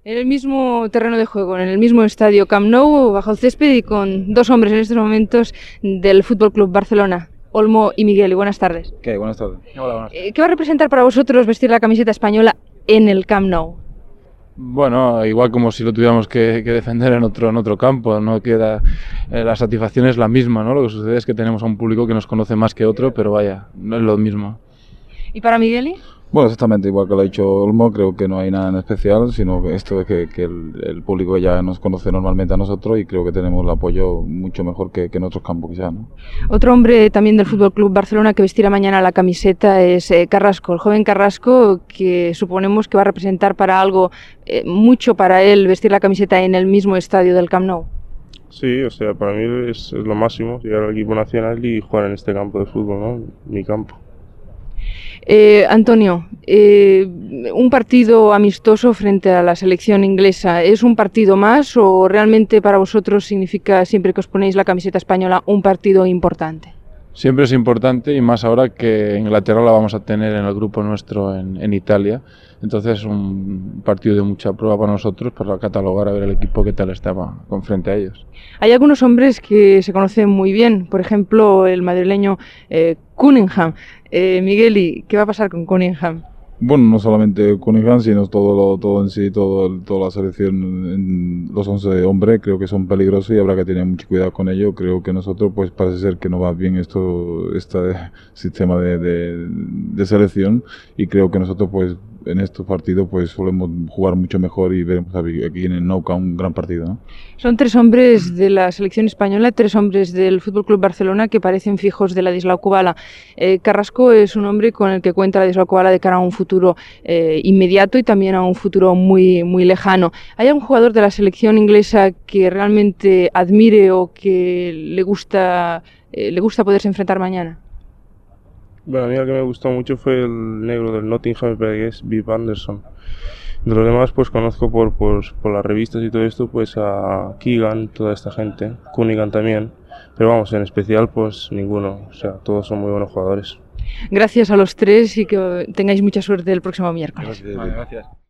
En el mismo terreno de juego, en el mismo estadio Camp Nou, bajo el césped y con dos hombres en estos momentos del Fútbol Club Barcelona, Olmo y Miguel. Y buenas tardes. ¿Qué? Buenas tardes. Hola, buenas. ¿Qué va a representar para vosotros vestir la camiseta española en el Camp Nou? Bueno, igual como si lo tuviéramos que defender en otro campo, no queda, la satisfacción es la misma, ¿no? Lo que sucede es que tenemos a un público que nos conoce más que otro, pero vaya, no es lo mismo. ¿Y para Migueli? Bueno, exactamente igual que lo ha dicho Olmo, creo que no hay nada en especial, sino que esto es que el público ya nos conoce normalmente a nosotros y creo que tenemos el apoyo mucho mejor que en otros campos quizás, ¿no? Otro hombre también del Fútbol Club Barcelona que vestirá mañana la camiseta es Carrasco, el joven Carrasco, que suponemos que va a representar para algo mucho para él vestir la camiseta en el mismo estadio del Camp Nou. Sí, o sea, para mí es lo máximo llegar al equipo nacional y jugar en este campo de fútbol, ¿no? Mi campo. Antonio, un partido amistoso frente a la selección inglesa, ¿es un partido más o realmente para vosotros significa, siempre que os ponéis la camiseta española, un partido importante? Siempre es importante y más ahora que Inglaterra la vamos a tener en el grupo nuestro en Italia. Entonces es un partido de mucha prueba para nosotros para catalogar a ver el equipo qué tal estaba con frente a ellos. Hay algunos hombres que se conocen muy bien, por ejemplo el madrileño Cunningham. Migueli, ¿qué va a pasar con Cunningham? Bueno, no solamente Cunningham, sino todo en sí, toda la selección, los 11 hombres, creo que son peligrosos y habrá que tener mucho cuidado con ello. Creo que nosotros, pues parece ser que no va bien este sistema de selección y creo que nosotros, pues en estos partidos, pues solemos jugar mucho mejor y veremos aquí en el Nou Camp un gran partido, ¿no? Son tres hombres de la selección española, tres hombres del Fútbol Club Barcelona que parecen fijos de Ladislao Kubala. Carrasco es un hombre con el que cuenta Ladislao Kubala de cara a un futuro inmediato y también a un futuro muy, muy lejano. ¿Hay algún jugador de la selección inglesa que realmente admire o que le gusta poderse enfrentar mañana? Bueno, a mí el que me gustó mucho fue el negro del Nottingham, me parece que es Viv Anderson. De los demás, pues conozco por las revistas y todo esto, pues a Keegan, toda esta gente, Cunningham también, pero vamos, en especial pues ninguno, o sea, todos son muy buenos jugadores. Gracias a los tres y que tengáis mucha suerte el próximo miércoles. Gracias.